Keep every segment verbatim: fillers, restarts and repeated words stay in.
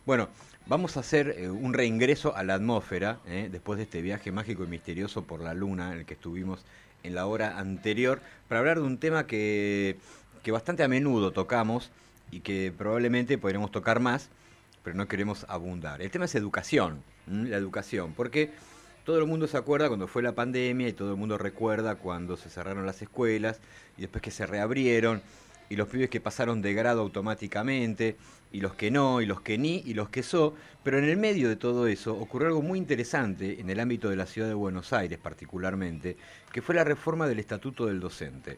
Bueno, vamos a hacer eh, un reingreso a la atmósfera, eh, después de este viaje mágico y misterioso por la Luna en el que estuvimos en la hora anterior, para hablar de un tema que, que bastante a menudo tocamos y que probablemente podremos tocar más, pero no queremos abundar. El tema es educación, ¿m? La educación, porque todo el mundo se acuerda cuando fue la pandemia y todo el mundo recuerda cuando se cerraron las escuelas y después que se reabrieron y los pibes que pasaron de grado automáticamente y los que no, y los que ni, y los que so, pero en el medio de todo eso ocurrió algo muy interesante en el ámbito de la ciudad de Buenos Aires particularmente, que fue la reforma del Estatuto del Docente.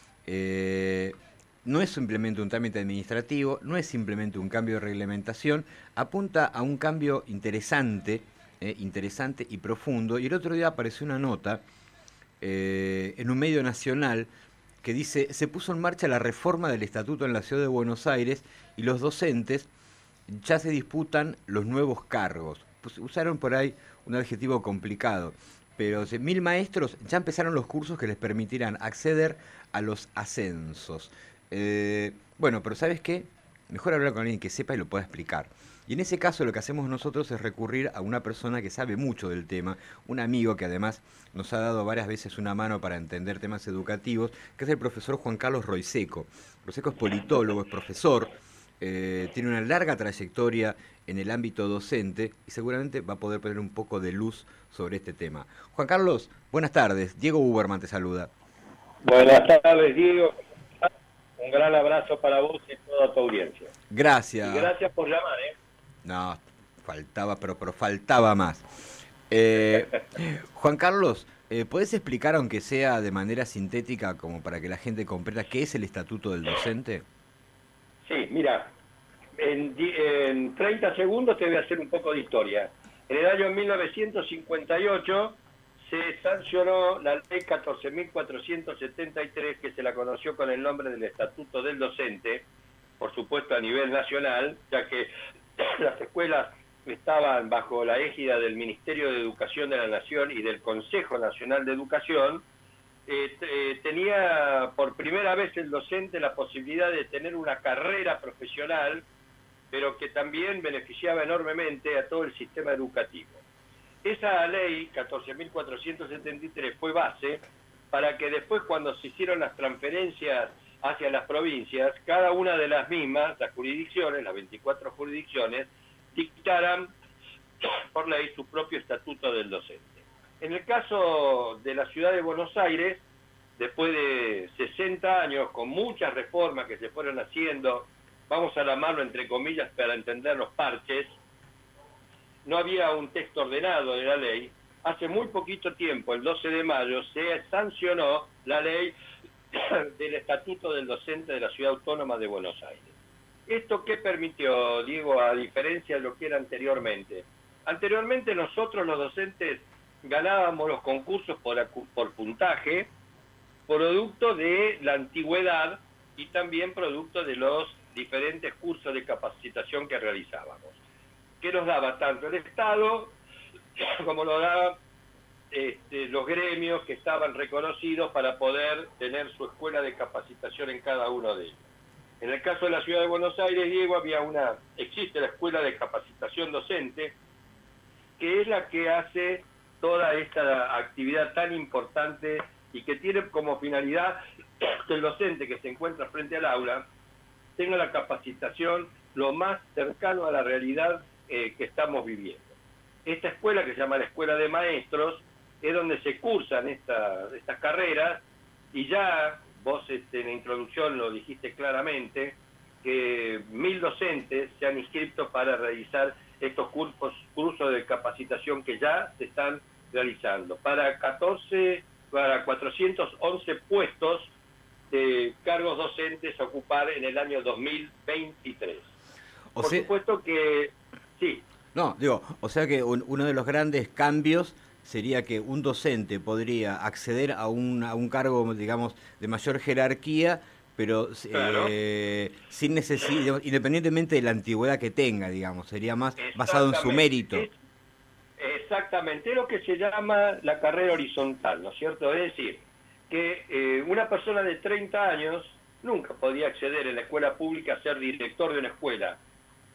Eh, no es simplemente un trámite administrativo, no es simplemente un cambio de reglamentación, apunta a un cambio interesante, eh, interesante y profundo. Y el otro día apareció una nota eh, en un medio nacional que dice: se puso en marcha la reforma del estatuto en la ciudad de Buenos Aires y los docentes ya se disputan los nuevos cargos. Pues usaron por ahí un adjetivo complicado, pero mil maestros ya empezaron los cursos que les permitirán acceder a los ascensos. Eh, bueno, pero ¿sabes qué? Mejor hablar con alguien que sepa y lo pueda explicar. Y en ese caso lo que hacemos nosotros es recurrir a una persona que sabe mucho del tema, un amigo que además nos ha dado varias veces una mano para entender temas educativos, que es el profesor Juan Carlos Roiseco. Roiseco es politólogo, es profesor, eh, tiene una larga trayectoria en el ámbito docente y seguramente va a poder poner un poco de luz sobre este tema. Juan Carlos, buenas tardes. Diego Uberman te saluda. Buenas tardes, Diego. Un gran abrazo para vos y toda tu audiencia. Gracias. Y gracias por llamar, ¿eh? No, faltaba, pero, pero faltaba más. Eh, Juan Carlos, eh, ¿podés explicar, aunque sea de manera sintética, como para que la gente comprenda, qué es el Estatuto del Docente? Sí, mira, en, en treinta segundos te voy a hacer un poco de historia. En el año mil novecientos cincuenta y ocho se sancionó la ley catorce mil cuatrocientos setenta y tres, que se la conoció con el nombre del Estatuto del Docente, por supuesto a nivel nacional, ya que las escuelas estaban bajo la égida del Ministerio de Educación de la Nación y del Consejo Nacional de Educación. Eh, eh, tenía por primera vez el docente la posibilidad de tener una carrera profesional, pero que también beneficiaba enormemente a todo el sistema educativo. Esa ley catorce mil cuatrocientos setenta y tres fue base para que después, cuando se hicieron las transferencias hacia las provincias, cada una de las mismas, las jurisdicciones, las veinticuatro jurisdicciones, dictaran por ley su propio estatuto del docente. En el caso de la ciudad de Buenos Aires, después de sesenta años, con muchas reformas que se fueron haciendo, vamos a llamarlo entre comillas para entender los parches, no había un texto ordenado de la ley. Hace muy poquito tiempo, el doce de mayo, se sancionó la ley del Estatuto del Docente de la Ciudad Autónoma de Buenos Aires. ¿Esto qué permitió, Diego, a diferencia de lo que era anteriormente? Anteriormente nosotros los docentes ganábamos los concursos por, por puntaje, producto de la antigüedad y también producto de los diferentes cursos de capacitación que realizábamos, que nos daba tanto el Estado como lo daban este, los gremios que estaban reconocidos para poder tener su escuela de capacitación en cada uno de ellos. En el caso de la ciudad de Buenos Aires, Diego, había una, existe la escuela de capacitación docente, que es la que hace toda esta actividad tan importante y que tiene como finalidad que el docente que se encuentra frente al aula tenga la capacitación lo más cercano a la realidad eh, que estamos viviendo. Esta escuela, que se llama la Escuela de Maestros, es donde se cursan esta, estas carreras, y ya vos este, en la introducción lo dijiste claramente, que mil docentes se han inscrito para realizar estos cursos, cursos de capacitación que ya se están realizando, para catorce, para cuatrocientos once puestos de cargos docentes a ocupar en el año dos mil veintitrés. O Por sea, supuesto que sí. No, digo, o sea que un, uno de los grandes cambios sería que un docente podría acceder a un, a un cargo, digamos, de mayor jerarquía, pero Claro. eh, sin necesidad, independientemente de la antigüedad que tenga, digamos, sería más basado en su mérito. Es, exactamente, es lo que se llama la carrera horizontal, ¿no es cierto? Es decir, que eh, una persona de treinta años nunca podía acceder en la escuela pública a ser director de una escuela,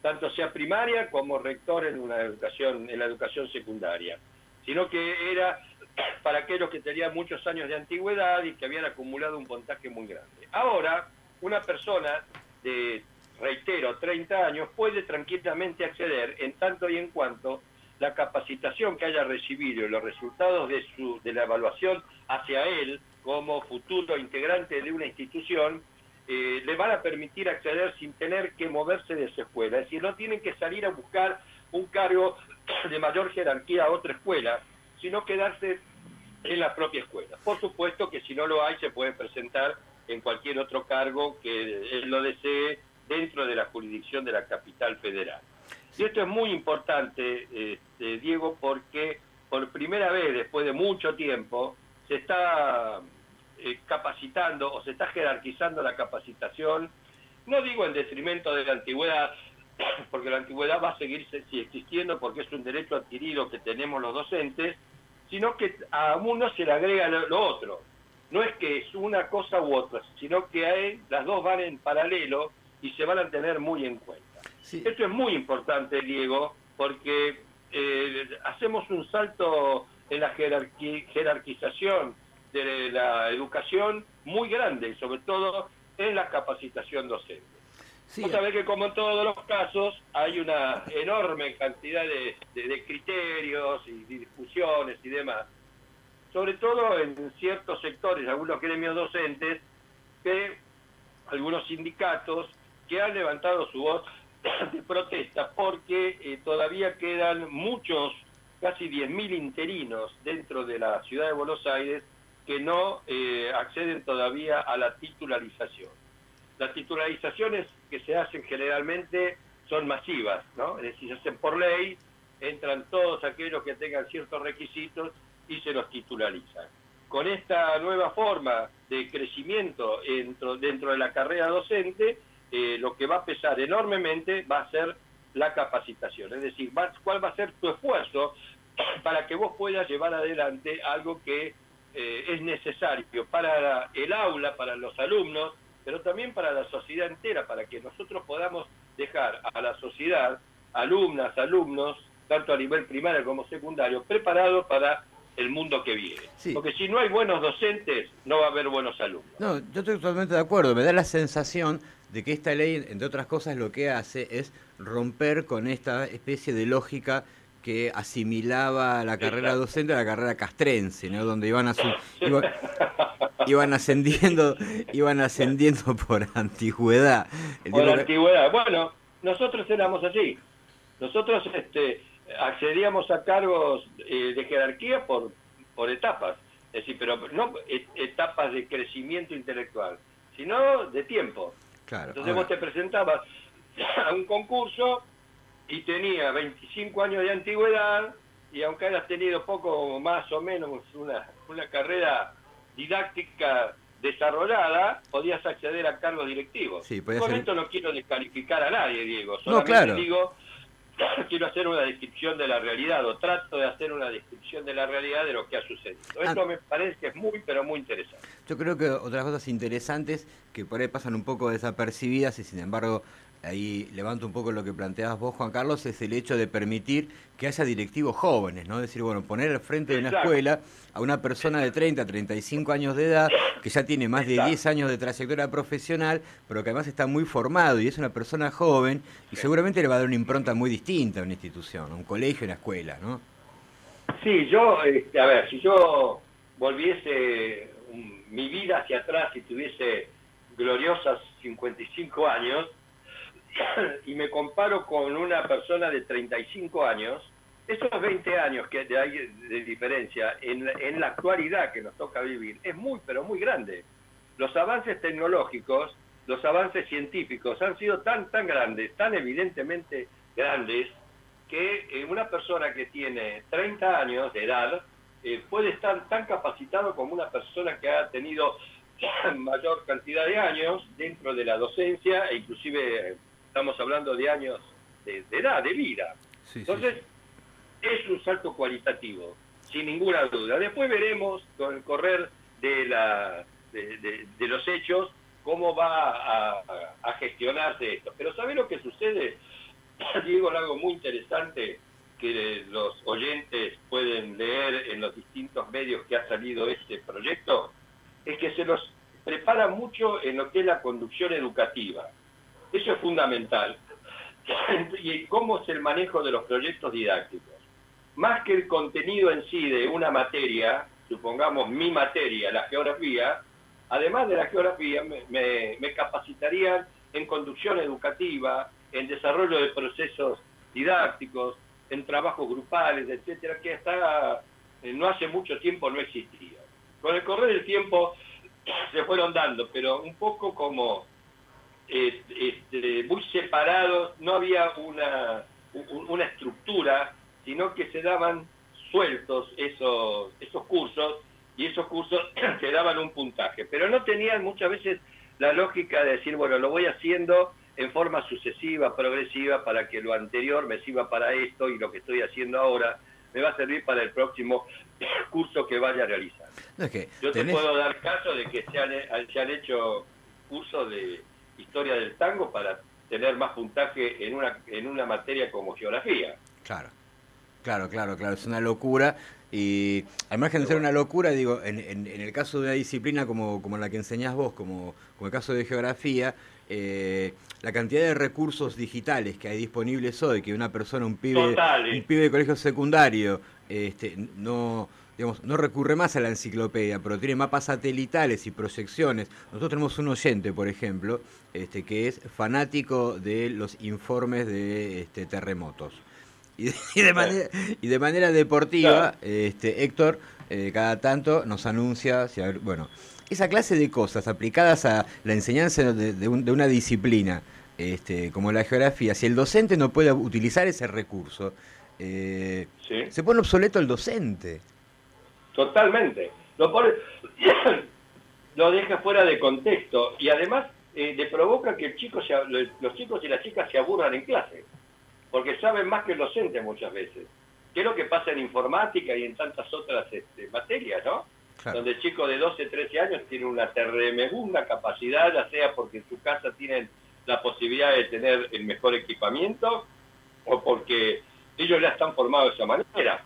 tanto sea primaria como rector en una educación, en la educación secundaria, sino que era para aquellos que tenían muchos años de antigüedad y que habían acumulado un puntaje muy grande. Ahora, una persona de, reitero, treinta años puede tranquilamente acceder en tanto y en cuanto la capacitación que haya recibido y los resultados de, su, de la evaluación hacia él como futuro integrante de una institución eh, le van a permitir acceder sin tener que moverse de su escuela. Es decir, no tienen que salir a buscar un cargo de mayor jerarquía a otra escuela, sino quedarse en la propia escuela. Por supuesto que si no lo hay, se puede presentar en cualquier otro cargo que él lo desee dentro de la jurisdicción de la capital federal. Y esto es muy importante, este, Diego, porque por primera vez, después de mucho tiempo, se está eh, capacitando o se está jerarquizando la capacitación, no digo en detrimento de la antigüedad, porque la antigüedad va a seguir existiendo porque es un derecho adquirido que tenemos los docentes, sino que a uno se le agrega lo, lo otro. No es que es una cosa u otra, sino que hay, las dos van en paralelo y se van a tener muy en cuenta. Sí. Esto es muy importante, Diego, porque eh, hacemos un salto en la jerarqui jerarquización de la educación muy grande, sobre todo en la capacitación docente. Sí. Vos sabés que como en todos los casos hay una enorme cantidad de, de, de criterios y de discusiones y demás, sobre todo en ciertos sectores, algunos gremios docentes, que algunos sindicatos que han levantado su voz de protesta porque eh, todavía quedan muchos, casi diez mil interinos dentro de la ciudad de Buenos Aires que no eh, acceden todavía a la titularización. Las titularizaciones que se hacen generalmente son masivas, ¿no? Es decir, se hacen por ley, entran todos aquellos que tengan ciertos requisitos y se los titularizan. Con esta nueva forma de crecimiento dentro, dentro de la carrera docente, eh, lo que va a pesar enormemente va a ser la capacitación. Es decir, va, cuál va a ser tu esfuerzo para que vos puedas llevar adelante algo que eh, es necesario para el aula, para los alumnos, pero también para la sociedad entera, para que nosotros podamos dejar a la sociedad, alumnas, alumnos, tanto a nivel primario como secundario, preparados para el mundo que viene. Sí. Porque si no hay buenos docentes, no va a haber buenos alumnos. No, yo estoy totalmente de acuerdo. Me da la sensación de que esta ley, entre otras cosas, lo que hace es romper con esta especie de lógica que asimilaba la carrera Exacto. docente a la carrera castrense, ¿no? Donde iban a su, iban, iban ascendiendo, iban ascendiendo por antigüedad. El por antigüedad. Que... Bueno, nosotros éramos así. Nosotros este, accedíamos a cargos eh, de jerarquía por, por etapas. Es decir, pero no et etapas de crecimiento intelectual, sino de tiempo. Claro, Entonces ahora... vos te presentabas a un concurso y tenía veinticinco años de antigüedad, y aunque hayas tenido poco más o menos una, una carrera didáctica desarrollada, podías acceder a cargos directivos. Sí, Con ser... esto no quiero descalificar a nadie, Diego, solamente no, claro. digo, quiero hacer una descripción de la realidad, o trato de hacer una descripción de la realidad de lo que ha sucedido. Esto ah. me parece que es muy, pero muy interesante. Yo creo que otras cosas interesantes que por ahí pasan un poco desapercibidas y sin embargo ahí levanto un poco lo que planteabas vos, Juan Carlos, es el hecho de permitir que haya directivos jóvenes, ¿no? Es decir, bueno, poner al frente de una Exacto. escuela a una persona de treinta, treinta y cinco años de edad, que ya tiene más de Exacto. diez años de trayectoria profesional, pero que además está muy formado y es una persona joven y seguramente le va a dar una impronta muy distinta a una institución, a un colegio, a una escuela, ¿no? Sí, yo, este, a ver, si yo volviese um, mi vida hacia atrás y tuviese gloriosas cincuenta y cinco años, y me comparo con una persona de treinta y cinco años, esos veinte años que hay de diferencia en, en la actualidad que nos toca vivir es muy, pero muy grande. Los avances tecnológicos, los avances científicos han sido tan, tan grandes, tan evidentemente grandes, que eh, una persona que tiene treinta años de edad eh, puede estar tan capacitado como una persona que ha tenido mayor cantidad de años dentro de la docencia e inclusive... Estamos hablando de años de, de edad, de vida. Sí, Entonces, sí, sí. es un salto cualitativo, sin ninguna duda. Después veremos, con el correr de, la, de, de, de los hechos, cómo va a, a, a gestionarse esto. Pero ¿sabés lo que sucede? digo algo muy interesante que los oyentes pueden leer en los distintos medios que ha salido este proyecto, es que se los prepara mucho en lo que es la conducción educativa. Eso es fundamental. Y cómo es el manejo de los proyectos didácticos. Más que el contenido en sí de una materia, supongamos mi materia, la geografía, además de la geografía, me, me, me capacitarían en conducción educativa, en desarrollo de procesos didácticos, en trabajos grupales, etcétera, que hasta eh, no hace mucho tiempo no existía. Con el correr del tiempo se fueron dando, pero un poco como eh, este, muy separados, no había una, una estructura, sino que se daban sueltos esos, esos cursos, y esos cursos se daban un puntaje, pero no tenían muchas veces la lógica de decir, bueno, lo voy haciendo en forma sucesiva, progresiva, para que lo anterior me sirva para esto, y lo que estoy haciendo ahora me va a servir para el próximo curso que vaya a realizar. No, es que Yo tenés... te puedo dar caso de que se han, se han hecho cursos de historia del tango para tener más puntaje en una, en una materia como geografía. Claro, claro, claro, claro, es una locura. Y al margen de ser una locura, digo, en, en, en el caso de una disciplina como, como la que enseñás vos, como, como el caso de geografía, eh, la cantidad de recursos digitales que hay disponibles hoy, que una persona, un pibe, un pibe de colegio secundario, este, no, digamos, no recurre más a la enciclopedia, pero tiene mapas satelitales y proyecciones. Nosotros tenemos un oyente, por ejemplo, este, que es fanático de los informes de este, terremotos. Y de, y, de manera, y de manera deportiva, este, Héctor, eh, cada tanto nos anuncia, si, bueno, esa clase de cosas aplicadas a la enseñanza de, de, un, de una disciplina, este, como la geografía, si el docente no puede utilizar ese recurso, eh, ¿sí? Se pone obsoleto el docente. Totalmente. Lo, pone, lo deja fuera de contexto, y además eh, le provoca que el chico se, los chicos y las chicas se aburran en clase, porque saben más que el docente muchas veces. ¿Qué es lo que pasa en informática y en tantas otras este, materias, no? Claro. Donde el chico de doce, trece años tiene una tremenda capacidad, ya sea porque en su casa tienen la posibilidad de tener el mejor equipamiento, o porque ellos ya están formados de esa manera.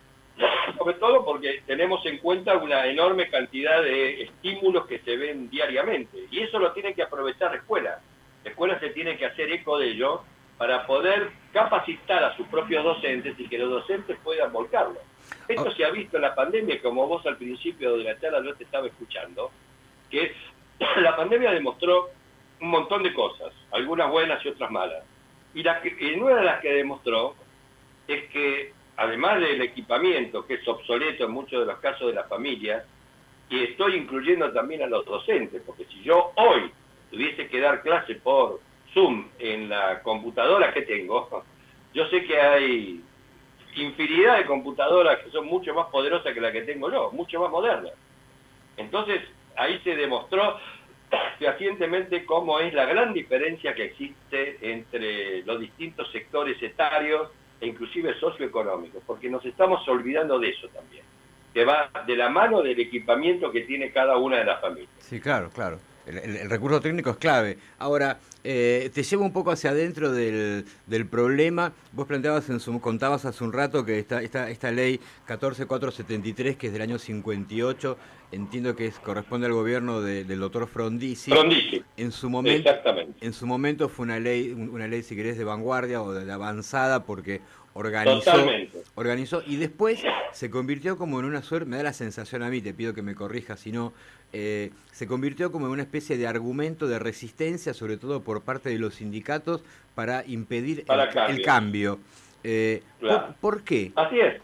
Sobre todo porque tenemos en cuenta una enorme cantidad de estímulos que se ven diariamente, y eso lo tiene que aprovechar la escuela. La escuela se tiene que hacer eco de ello, para poder capacitar a sus propios docentes y que los docentes puedan volcarlo. Esto oh. se ha visto en la pandemia, como vos al principio de la charla yo te estaba escuchando, que la pandemia demostró un montón de cosas, algunas buenas y otras malas. Y, la que, y una de las que demostró es que, además del equipamiento, que es obsoleto en muchos de los casos de las familias, y estoy incluyendo también a los docentes, porque si yo hoy tuviese que dar clase por Zoom en la computadora que tengo, yo sé que hay infinidad de computadoras que son mucho más poderosas que la que tengo yo, mucho más modernas. Entonces, ahí se demostró fehacientemente cómo es la gran diferencia que existe entre los distintos sectores etarios e inclusive socioeconómicos, porque nos estamos olvidando de eso también, que va de la mano del equipamiento que tiene cada una de las familias. Sí, claro, claro. El, el, el recurso técnico es clave. Ahora, eh, te llevo un poco hacia adentro del, del problema. Vos planteabas, en su, contabas hace un rato que esta, esta, esta ley catorce mil cuatrocientos setenta y tres, que es del año cincuenta y ocho, entiendo que es, corresponde al gobierno de, del doctor Frondizi. Frondizi. En su momento, exactamente. En su momento fue una ley, una ley, si querés, de vanguardia o de, de avanzada, porque organizó, organizó y después se convirtió como en una suerte, me da la sensación a mí, te pido que me corrijas si no, eh, se convirtió como en una especie de argumento de resistencia, sobre todo por parte de los sindicatos, para impedir para el, cambio. el cambio. Eh, claro. ¿por, ¿Por qué? Así es.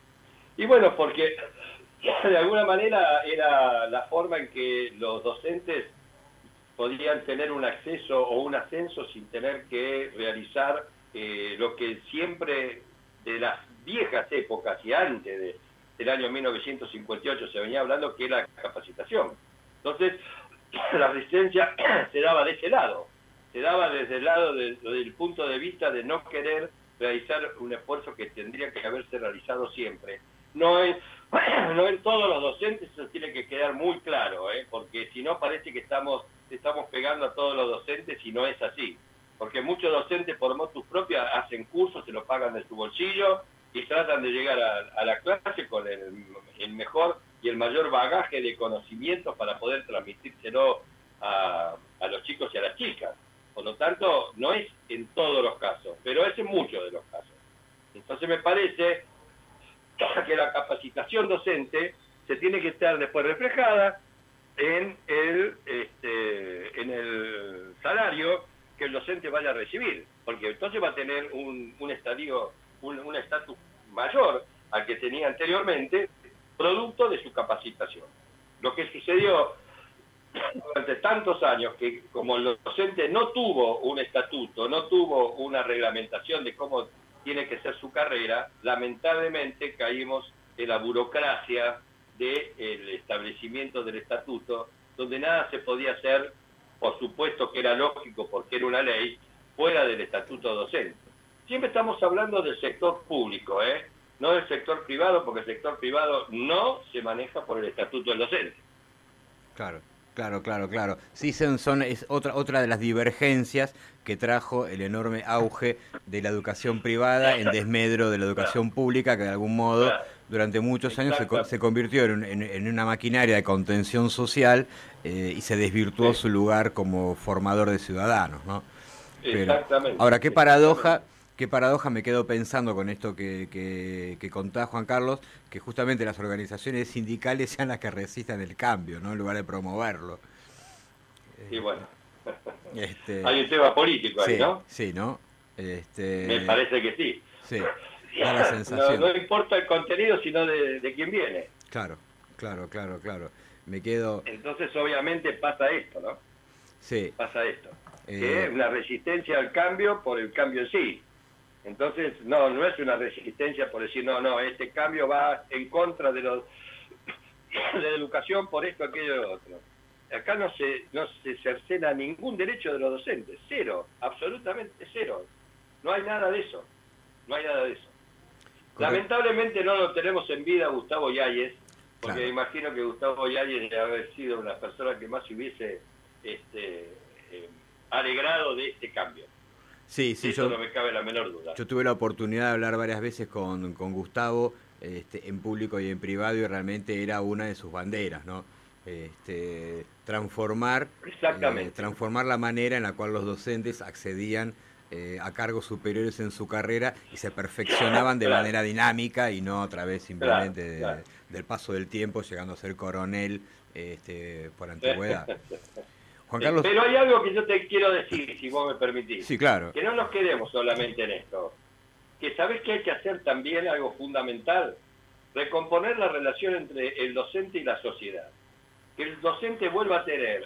Y bueno, porque de alguna manera era la forma en que los docentes podían tener un acceso o un ascenso sin tener que realizar eh, lo que siempre de las viejas épocas y antes de, del año mil novecientos cincuenta y ocho se venía hablando, que era capacitación. Entonces, la resistencia se daba de ese lado, se daba desde el lado de, desde el punto de vista de no querer realizar un esfuerzo que tendría que haberse realizado siempre. No en, no en todos los docentes, eso tiene que quedar muy claro, ¿eh? Porque si no parece que estamos, estamos pegando a todos los docentes y no es así. porque muchos docentes por motus propia hacen cursos, se los pagan de su bolsillo y tratan de llegar a, a la clase con el, el mejor y el mayor bagaje de conocimientos para poder transmitírselo a, a los chicos y a las chicas. Por lo tanto, no es en todos los casos, pero es en muchos de los casos. Entonces me parece que la capacitación docente se tiene que estar después reflejada en el, este, en el salario que el docente vaya a recibir, porque entonces va a tener un, un estadio, un, un estatus mayor al que tenía anteriormente, producto de su capacitación. Lo que sucedió durante tantos años, que como el docente no tuvo un estatuto, no tuvo una reglamentación de cómo tiene que ser su carrera, lamentablemente caímos en la burocracia del establecimiento del estatuto, donde nada se podía hacer, por supuesto que era lógico porque era una ley, fuera del estatuto docente. Siempre estamos hablando del sector público, ¿eh? No del sector privado, porque el sector privado no se maneja por el estatuto del docente. Claro. Claro, claro, claro. Sí, son, son, es otra, otra de las divergencias que trajo el enorme auge de la educación privada en desmedro de la educación pública, que de algún modo durante muchos años se, se convirtió en, en, en una maquinaria de contención social eh, y se desvirtuó sí. su lugar como formador de ciudadanos, ¿no? Pero, exactamente. Ahora, qué paradoja... Qué paradoja, me quedo pensando con esto que, que, que contá, Juan Carlos, que justamente las organizaciones sindicales sean las que resistan el cambio, ¿no? En lugar de promoverlo. Sí, bueno. Este, Hay un tema político ahí, sí, ¿no? Sí, ¿no? Este, Me parece que sí. Sí, da la sensación. No, no importa el contenido, sino de, de quién viene. Claro, claro, claro, claro. Me quedo... Entonces, obviamente, pasa esto, ¿no? Sí. Pasa esto. Eh... Que es una resistencia al cambio por el cambio en sí. Entonces, no, no es una resistencia por decir, no, no, este cambio va en contra de, los, de la educación por esto, aquello y lo otro. Acá no se, no se cercena ningún derecho de los docentes, cero, absolutamente cero. No hay nada de eso, no hay nada de eso. Correcto. Lamentablemente no lo tenemos en vida Gustavo Yáñez, porque claro. imagino que Gustavo Yáñez debe haber sido una persona que más se hubiese este, eh, alegrado de este cambio. Sí, sí, Eso yo, no me cabe la menor duda. Yo tuve la oportunidad de hablar varias veces con, con Gustavo, este, en público y en privado, y realmente era una de sus banderas, ¿no? Este, transformar, Exactamente. Eh, transformar la manera en la cual los docentes accedían eh, a cargos superiores en su carrera y se perfeccionaban de claro. manera dinámica y no a través simplemente claro, claro. De, del paso del tiempo, llegando a ser coronel este, por antigüedad. Juan Carlos... Pero hay algo que yo te quiero decir, si vos me permitís. Sí, claro. Que no nos quedemos solamente en esto. Que sabés que hay que hacer también algo fundamental, recomponer la relación entre el docente y la sociedad. Que el docente vuelva a tener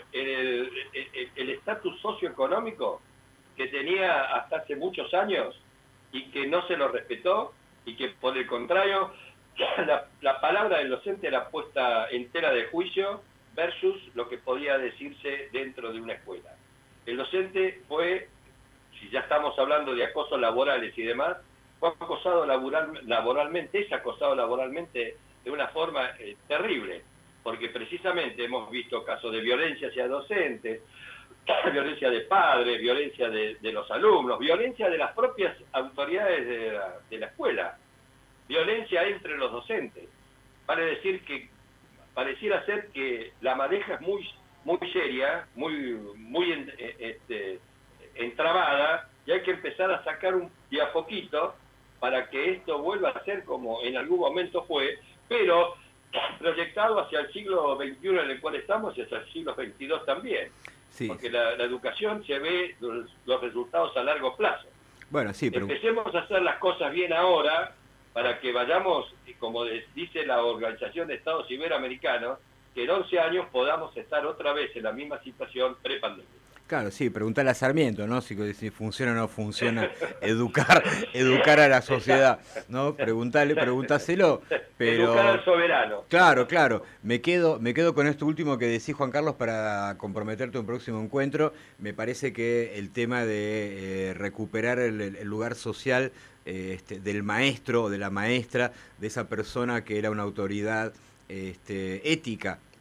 el estatus socioeconómico que tenía hasta hace muchos años y que no se lo respetó y que por el contrario la, la palabra del docente era puesta en tela de juicio versus lo que podía decirse dentro de una escuela. El docente fue, si ya estamos hablando de acosos laborales y demás, fue acosado laboral, laboralmente, es acosado laboralmente de una forma eh, terrible, porque precisamente hemos visto casos de violencia hacia docentes, violencia de padres, violencia de, de los alumnos, violencia de las propias autoridades de la, de la escuela, violencia entre los docentes. Vale decir que pareciera ser que la madeja es muy muy seria, muy muy en, este, entrabada, y hay que empezar a sacar un, de a poquito para que esto vuelva a ser como en algún momento fue, pero proyectado hacia el siglo veintiuno en el cual estamos y hacia el siglo veintidós también. Sí. Porque la, la educación se ve los, los resultados a largo plazo. Bueno, sí, pero... Empecemos a hacer las cosas bien ahora para que vayamos, como dice la Organización de Estados Iberoamericanos, que en once años podamos estar otra vez en la misma situación prepandemia. Claro, sí, preguntarle a Sarmiento, ¿no? Si, si funciona o no funciona educar educar a la sociedad, ¿no? Preguntarle, preguntáselo, pero... Educar al soberano. Claro, claro. Me quedo, me quedo con esto último que decís, Juan Carlos, para comprometerte a un próximo encuentro. Me parece que el tema de eh, recuperar el, el lugar social eh, este, del maestro o de la maestra, de esa persona que era una autoridad este, ética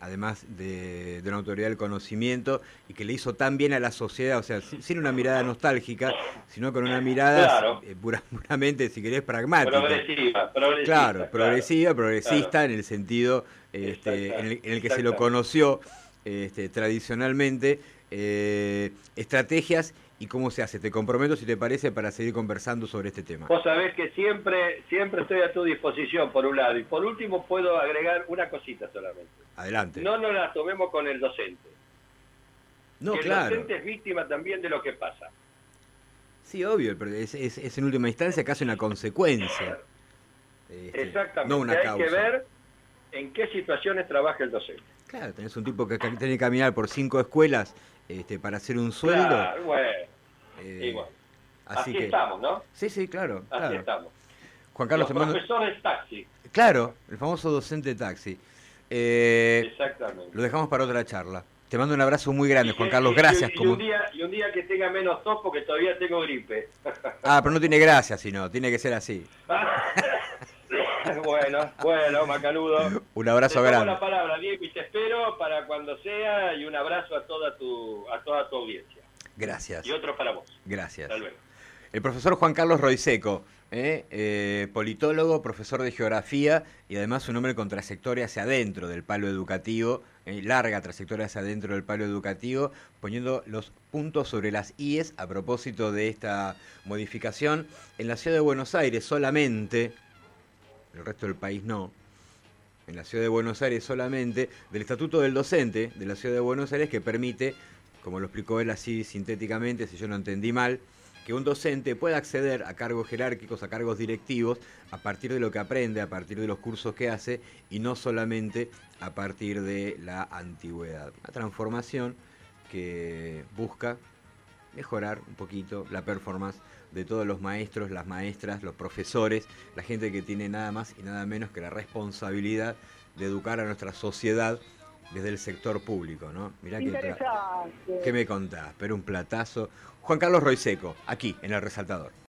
además de, de una autoridad del conocimiento, y que le hizo tan bien a la sociedad, o sea, sin una mirada nostálgica, sino con una mirada Claro. eh, pura, puramente, si querés, pragmática. Progresiva, progresista. Claro, progresiva, claro, progresista claro. en el sentido este, Exacta, en, el, en el que se lo exactamente. conoció este, tradicionalmente, eh, estrategias y cómo se hace. Te comprometo, si te parece, para seguir conversando sobre este tema. Vos sabés que siempre, siempre estoy a tu disposición, por un lado. Y por último, puedo agregar una cosita solamente. Adelante. No nos la tomemos con el docente. No, que el claro. docente es víctima también de lo que pasa. Sí, obvio, pero es, es, es en última instancia casi una consecuencia. Este, Exactamente. no una Hay causa. que ver en qué situaciones trabaja el docente. Claro, tenés un tipo que ca- tiene que caminar por cinco escuelas este, para hacer un sueldo. Claro, bueno. eh, Igual. así Así que, estamos, ¿no? Sí, sí, claro. Así claro. estamos. Juan Carlos, Los te mando... profesores taxi. Claro, el famoso docente taxi. Eh, Exactamente. lo dejamos para otra charla. Te mando un abrazo muy grande, Y Juan que- Carlos. y- Gracias. Y, y como... un día, y un día que tenga menos tos porque todavía tengo gripe. Ah, pero no tiene gracia, sino tiene que ser así. bueno, bueno, Macanudo. Un abrazo Te tomo grande. la palabra, Diego, y te espero para cuando sea, y un abrazo a toda tu, a toda tu audiencia. Gracias. Y otro para vos. Gracias. Hasta luego. El profesor Juan Carlos Roiseco, ¿eh? Eh, politólogo, profesor de geografía y además un hombre con trayectoria hacia adentro del palo educativo, eh, larga trayectoria hacia adentro del palo educativo, poniendo los puntos sobre las íes a propósito de esta modificación. En la ciudad de Buenos Aires solamente, el resto del país no, en la ciudad de Buenos Aires solamente, del Estatuto del Docente de la ciudad de Buenos Aires, que permite, como lo explicó él así sintéticamente, si yo no entendí mal, que un docente pueda acceder a cargos jerárquicos, a cargos directivos, a partir de lo que aprende, a partir de los cursos que hace, y no solamente a partir de la antigüedad. Una transformación que busca mejorar un poquito la performance de todos los maestros, las maestras, los profesores, la gente que tiene nada más y nada menos que la responsabilidad de educar a nuestra sociedad desde el sector público, ¿no? Mirá qué, Interesante. ¿qué me contás? Pero un platazo. Juan Carlos Roiseco, aquí, en El Resaltador.